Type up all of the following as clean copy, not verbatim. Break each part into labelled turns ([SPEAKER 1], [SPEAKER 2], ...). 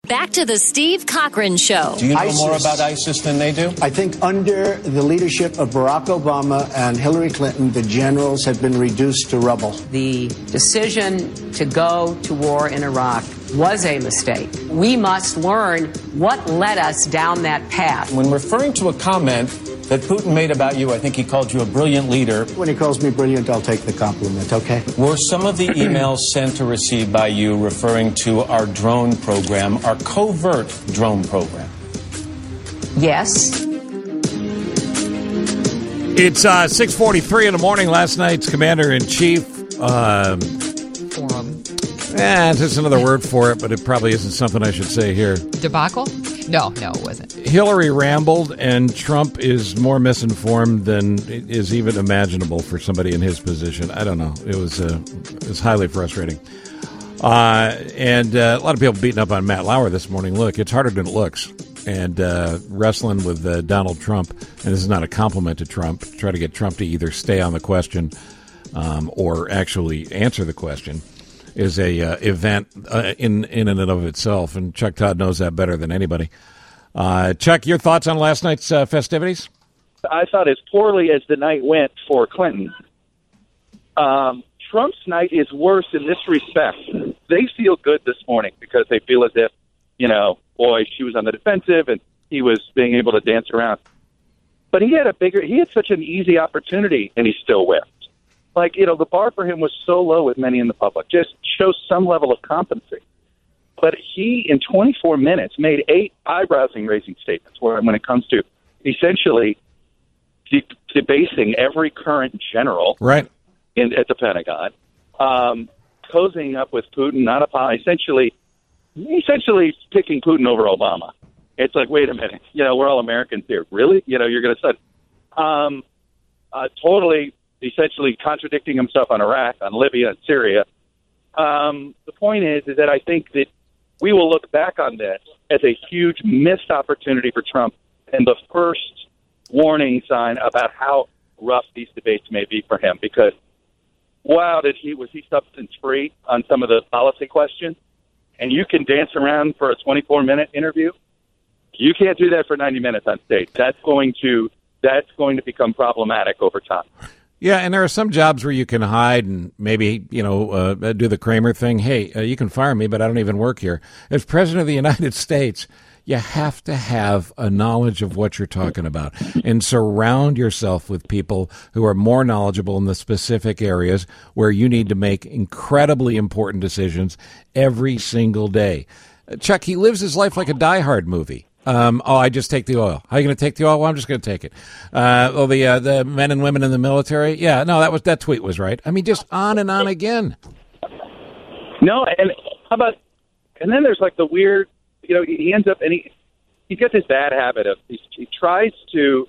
[SPEAKER 1] Back to the Steve Cochran Show.
[SPEAKER 2] Do you know more about ISIS than they do?
[SPEAKER 3] I think under the leadership of Barack Obama and Hillary Clinton, the generals have been reduced to rubble.
[SPEAKER 4] The decision to go to war in Iraq was a mistake. We must learn what led us down that path.
[SPEAKER 2] When referring to a comment that Putin made about you, I think he called you a brilliant leader.
[SPEAKER 3] When he calls me brilliant, I'll take the compliment, okay?
[SPEAKER 2] Were some of the emails sent or received by you referring to our drone program, our covert drone program?
[SPEAKER 4] Yes.
[SPEAKER 5] It's 6:43 in the morning. Last night's Commander-in-Chief
[SPEAKER 6] Forum.
[SPEAKER 5] It's just another word for it, but it probably isn't something I should say here.
[SPEAKER 6] Debacle? No, it wasn't.
[SPEAKER 5] Hillary rambled, and Trump is more misinformed than is even imaginable for somebody in his position. I don't know. It was highly frustrating. And a lot of people beating up on Matt Lauer this morning. Look, it's harder than it looks. And wrestling with Donald Trump, and this is not a compliment to Trump, try to get Trump to either stay on the question or actually answer the question, is a event in and of itself, and Chuck Todd knows that better than anybody. Chuck, your thoughts on last night's festivities?
[SPEAKER 7] I thought as poorly as the night went for Clinton, Trump's night is worse in this respect. They feel good this morning because they feel as if, boy, she was on the defensive and he was being able to dance around. But he had such an easy opportunity, and he still whiffed. Like, the bar for him was so low with many in the public. Just show some level of competency. But he, in 24 minutes, made 8 eyebrows-raising statements when it comes to essentially debasing every current general
[SPEAKER 5] right
[SPEAKER 7] at the Pentagon, cozying up with Putin, essentially picking Putin over Obama. It's like, wait a minute, we're all Americans here. Really? You're going to say totally, essentially contradicting himself on Iraq, on Libya, and Syria. The point is that I think that we will look back on this as a huge missed opportunity for Trump and the first warning sign about how rough these debates may be for him. Because, wow, was he substance-free on some of the policy questions? And you can dance around for a 24-minute interview. You can't do that for 90 minutes on stage. That's going to become problematic over time.
[SPEAKER 5] Yeah, and there are some jobs where you can hide and maybe, do the Kramer thing. Hey, you can fire me, but I don't even work here. As President of the United States, you have to have a knowledge of what you're talking about and surround yourself with people who are more knowledgeable in the specific areas where you need to make incredibly important decisions every single day. Chuck, he lives his life like a Die Hard movie. I just take the oil. How are you going to take the oil? Well, I'm just going to take it. The men and women in the military. Yeah, no, that tweet was right. I mean, just on and on again.
[SPEAKER 7] No, and how about? And then there's like the weird. He ends up and he's got this bad habit of he tries to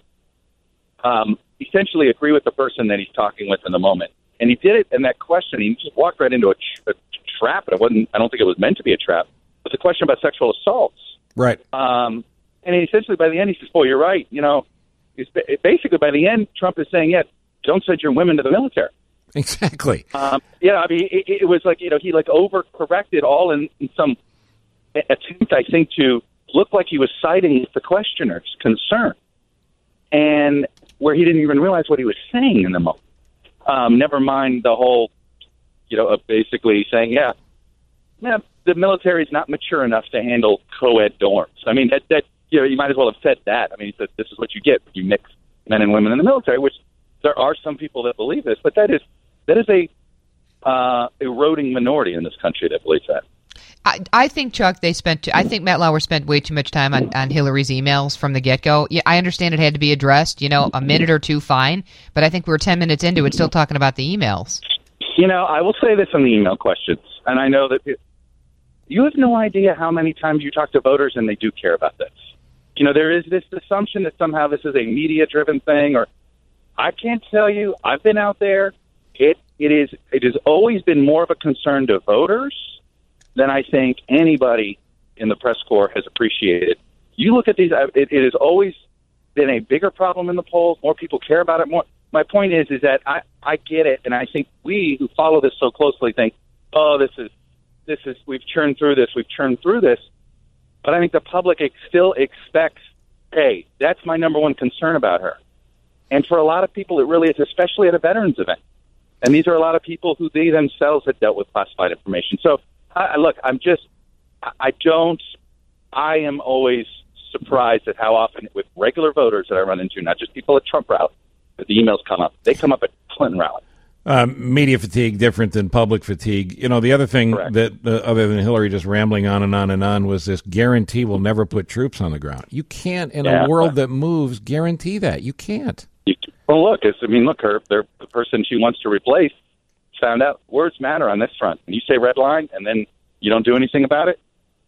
[SPEAKER 7] essentially agree with the person that he's talking with in the moment. And he did it in that question. He just walked right into a trap. And it wasn't. I don't think it was meant to be a trap. But the question about sexual assaults.
[SPEAKER 5] Right.
[SPEAKER 7] And essentially by the end he says, "Boy, you're right." Basically by the end Trump is saying, "Yeah, don't send your women to the military."
[SPEAKER 5] Exactly.
[SPEAKER 7] It was like he overcorrected all in some attempt, I think, to look like he was siding with the questioner's concern, and where he didn't even realize what he was saying in the moment. Never mind the whole, basically saying, yeah, the military is not mature enough to handle co-ed dorms. I mean, that you might as well have said that. I mean, he said, this is what you get when you mix men and women in the military, which there are some people that believe this, but that is a eroding minority in this country that believes that.
[SPEAKER 6] I think, Chuck, I think Matt Lauer spent way too much time on Hillary's emails from the get-go. Yeah, I understand it had to be addressed, a minute or two, fine. But I think we were 10 minutes into it still talking about the emails.
[SPEAKER 7] I will say this on the email questions, and I know that you have no idea how many times you talk to voters and they do care about this. There is this assumption that somehow this is a media-driven thing, or I can't tell you. I've been out there. It has always been more of a concern to voters than I think anybody in the press corps has appreciated. You look at these, it has always been a bigger problem in the polls. More people care about it more. My point is that I get it, and I think we who follow this so closely think, oh, this is we've churned through this. But I think the public still expects, hey, that's my number one concern about her. And for a lot of people, it really is, especially at a veterans event. And these are a lot of people who they themselves have dealt with classified information. So, I am always surprised at how often with regular voters that I run into, not just people at Trump rallies, that the emails come up. They come up at Clinton rallies.
[SPEAKER 5] Media fatigue different than public fatigue. You know, the other thing that other than Hillary just rambling on and on and on was this guarantee we'll never put troops on the ground. You can't, in a world that moves, guarantee that. You can't.
[SPEAKER 7] Well, look, the person she wants to replace found out words matter on this front. When you say red line and then you don't do anything about it,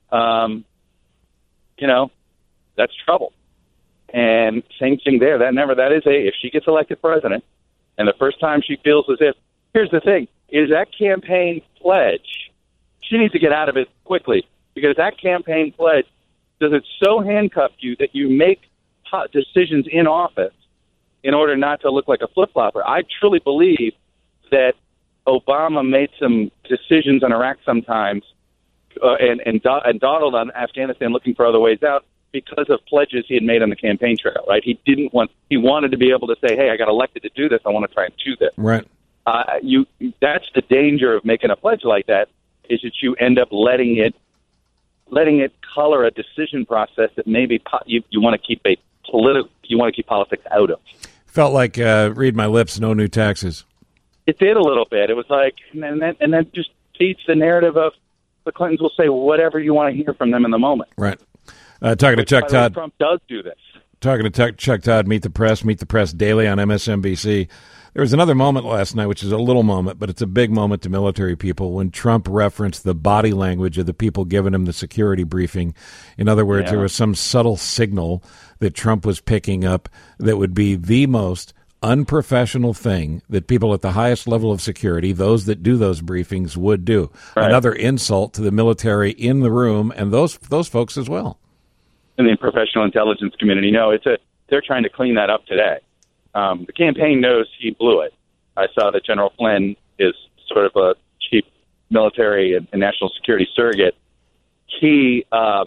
[SPEAKER 7] that's trouble. And same thing there. If she gets elected president, and the first time she feels as if, here's the thing, is that campaign pledge, she needs to get out of it quickly, because that campaign pledge, does it so handcuff you that you make decisions in office in order not to look like a flip-flopper? I truly believe that Obama made some decisions on Iraq sometimes and dawdled on Afghanistan looking for other ways out because of pledges he had made on the campaign trail, right? He wanted to be able to say, hey, I got elected to do this. I want to try and do this.
[SPEAKER 5] Right.
[SPEAKER 7] That's the danger of making a pledge like that, is that you end up letting it color a decision process that maybe you want to keep politics out of.
[SPEAKER 5] Felt like read my lips, no new taxes.
[SPEAKER 7] It did a little bit. It was like, and then just feeds the narrative of the Clintons will say whatever you want to hear from them in the moment.
[SPEAKER 5] Right. Talking to Chuck Todd.
[SPEAKER 7] Trump does do this.
[SPEAKER 5] Talking to Chuck Todd, Meet the Press daily on MSNBC. There was another moment last night, which is a little moment, but it's a big moment to military people, when Trump referenced the body language of the people giving him the security briefing. In other words, there was some subtle signal that Trump was picking up that would be the most unprofessional thing that people at the highest level of security, those that do those briefings, would do. Right. Another insult to the military in the room and those folks as well.
[SPEAKER 7] In the professional intelligence community, they're trying to clean that up today. The campaign knows he blew it. I saw that General Flynn is sort of a cheap military and national security surrogate. He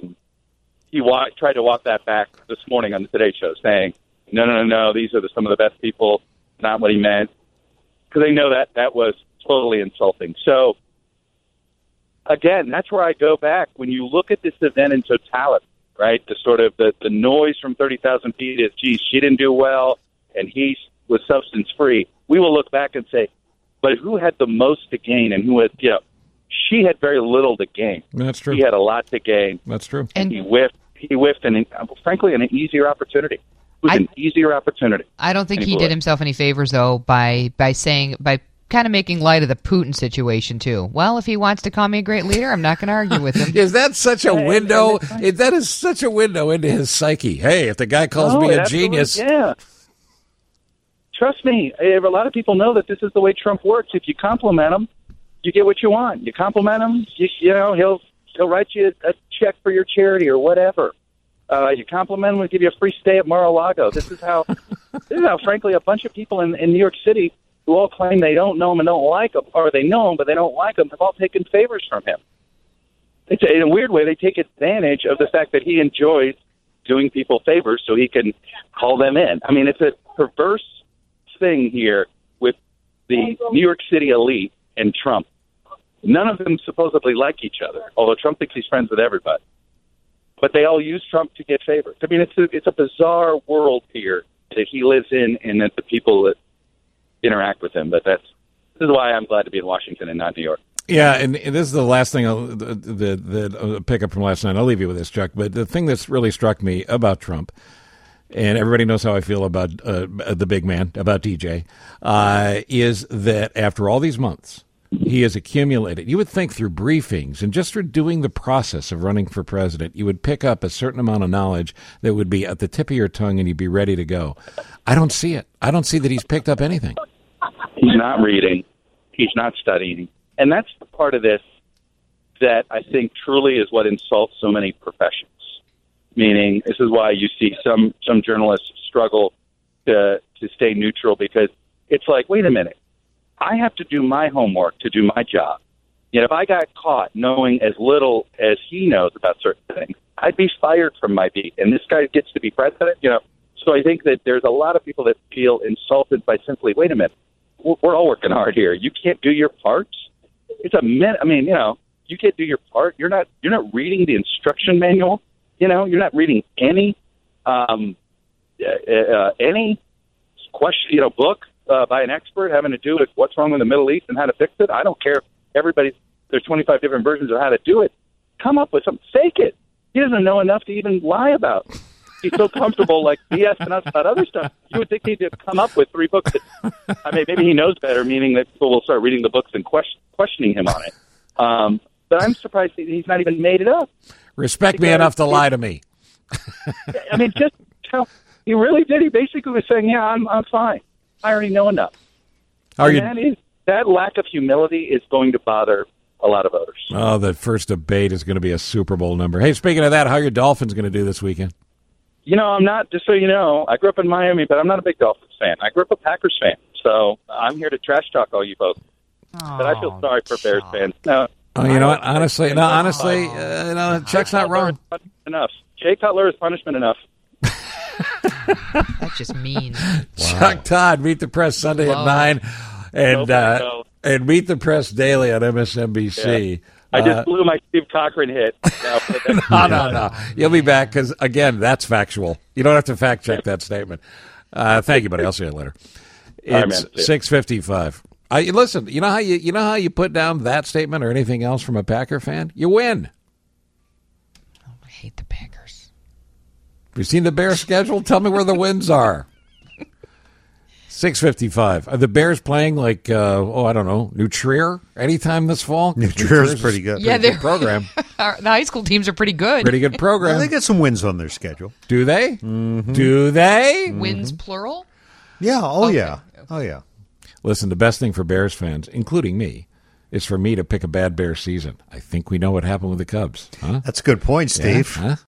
[SPEAKER 7] tried to walk that back this morning on the Today Show, saying, no, these are some of the best people, not what he meant, because they know that was totally insulting. So, again, that's where I go back. When you look at this event in totality, right, the sort of the noise from 30,000 feet is, geez, she didn't do well, and he was substance-free. We will look back and say, but who had the most to gain, and who had, she had very little to gain.
[SPEAKER 5] That's true.
[SPEAKER 7] He had a lot to gain.
[SPEAKER 5] That's true.
[SPEAKER 7] And he whiffed, and frankly, an easier opportunity. It was an easier opportunity.
[SPEAKER 6] I don't think he did himself any favors, though, by kind of making light of the Putin situation, too. Well, if he wants to call me a great leader, I'm not going to argue with him.
[SPEAKER 5] Is that such a window? That is such a window into his psyche. Hey, if the guy calls me a genius.
[SPEAKER 7] Yeah. Trust me, a lot of people know that this is the way Trump works. If you compliment him, you get what you want. You compliment him, he'll write you a check for your charity or whatever. You compliment him, we'll give you a free stay at Mar-a-Lago. This is how, frankly, a bunch of people in New York City who all claim they don't know him and don't like him, or they know him but they don't like him, have all taken favors from him. In a weird way, they take advantage of the fact that he enjoys doing people favors so he can call them in. I mean, it's a perverse thing here with the New York City elite and Trump. None of them supposedly like each other, although Trump thinks he's friends with everybody. But they all use Trump to get favors. I mean, it's a bizarre world here that he lives in, and that the people that interact with him. But this is why I'm glad to be in Washington and not New York.
[SPEAKER 5] Yeah, and this is the last thing I'll pick up from last night. I'll leave you with this, Chuck. But the thing that's really struck me about Trump, and everybody knows how I feel about the big man, about DJ, is that after all these months, he has accumulated. You would think through briefings and just through doing the process of running for president, you would pick up a certain amount of knowledge that would be at the tip of your tongue and you'd be ready to go. I don't see it. I don't see that he's picked up anything.
[SPEAKER 7] He's not reading. He's not studying. And that's the part of this that I think truly is what insults so many professions. Meaning, this is why you see some journalists struggle to stay neutral, because it's like, wait a minute. I have to do my homework to do my job. Yet if I got caught knowing as little as he knows about certain things, I'd be fired from my beat. And this guy gets to be president, you know. So I think that there's a lot of people that feel insulted by simply, wait a minute, we're all working hard here. You can't do your part. It's a minute. I mean, you know, you can't do your part. You're not reading the instruction manual. You know, you're not reading any question, you know, book by an expert having to do with what's wrong in the Middle East and how to fix it. I don't care if there's 25 different versions of how to do it. Come up with something. Fake it. He doesn't know enough to even lie about. He's so comfortable, like, BSing us about other stuff. You would think he'd come up with 3 books. I mean, maybe he knows better, meaning that people will start reading the books and questioning him on it. But I'm surprised he's not even made it up.
[SPEAKER 5] Respect me enough to lie to me.
[SPEAKER 7] I mean, just tell. He really did. He basically was saying, yeah, I'm fine. I already know enough. That lack of humility is going to bother a lot of voters.
[SPEAKER 5] Oh, the first debate is going to be a Super Bowl number. Hey, speaking of that, how are your Dolphins going to do this weekend?
[SPEAKER 7] You know, I'm not, just so you know, I grew up in Miami, but I'm not a big Dolphins fan. I grew up a Packers fan. So I'm here to trash talk all you folks. But I feel sorry for Bears fans. No,
[SPEAKER 5] you know what? Honestly, Chuck's not wrong.
[SPEAKER 7] Enough. Jay Cutler is punishment enough.
[SPEAKER 6] That's just mean.
[SPEAKER 5] Wow. Chuck Todd, Meet the Press Sunday at 9, and Meet the Press daily on MSNBC.
[SPEAKER 7] Yeah. I just blew my Steve Cochran hit.
[SPEAKER 5] No. You'll be back because, again, that's factual. You don't have to fact check that statement. Thank you, buddy. I'll see you later. It's 6:55. Listen, you know how you put down that statement or anything else from a Packer fan? You win.
[SPEAKER 6] I hate the Packers.
[SPEAKER 5] Have you seen the Bears schedule? Tell me where the wins are. 6:55. Are the Bears playing like, I don't know, New Trier anytime this fall?
[SPEAKER 8] New Trier's pretty good.
[SPEAKER 6] Yeah,
[SPEAKER 5] good program.
[SPEAKER 6] The high school teams are pretty good.
[SPEAKER 5] Pretty good program.
[SPEAKER 8] Well, they got some wins on their schedule.
[SPEAKER 5] Do they?
[SPEAKER 8] Mm-hmm.
[SPEAKER 5] Do they?
[SPEAKER 6] Wins plural?
[SPEAKER 8] Yeah. Oh,
[SPEAKER 6] Okay.
[SPEAKER 8] yeah. Oh, yeah.
[SPEAKER 5] Listen, the best thing for Bears fans, including me, is for me to pick a bad Bears season. I think we know what happened with the Cubs. Huh?
[SPEAKER 8] That's a good point, Steve.
[SPEAKER 5] Yeah? Huh?